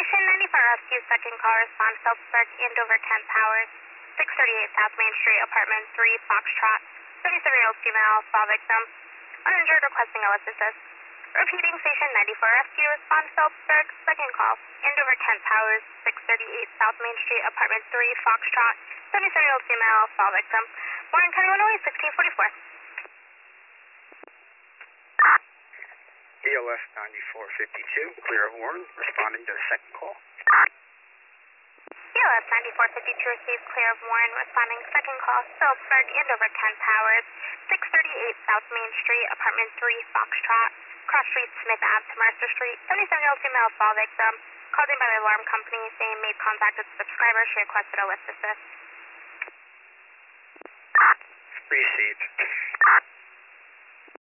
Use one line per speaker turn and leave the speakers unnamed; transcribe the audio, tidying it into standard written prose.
Station 94 Rescue, second call, respond Phillipsburg, Andover 10 Powers, 638 South Main Street, apartment 3, Foxtrot, 77-year-old female, fall victim, uninjured, requesting OS assist. Repeating, Station 94 Rescue, respond Phillipsburg, second call, Andover 10 Powers, 638 South Main Street, apartment 3, Foxtrot, 77-year-old female, fall victim. Warren County, Illinois, 1644.
ELS 9452, clear of Warren, responding to the second call.
ELS 9452 received clear of Warren, responding second call, Phillipsburg, Andover 10 Powers, 638 South Main Street, apartment 3, Foxtrot, cross street Smith Ave to Mercer Street, 77-year-old female fall victim, called in by the alarm company, saying made contact with the subscriber, she requested a lift assist.
Received.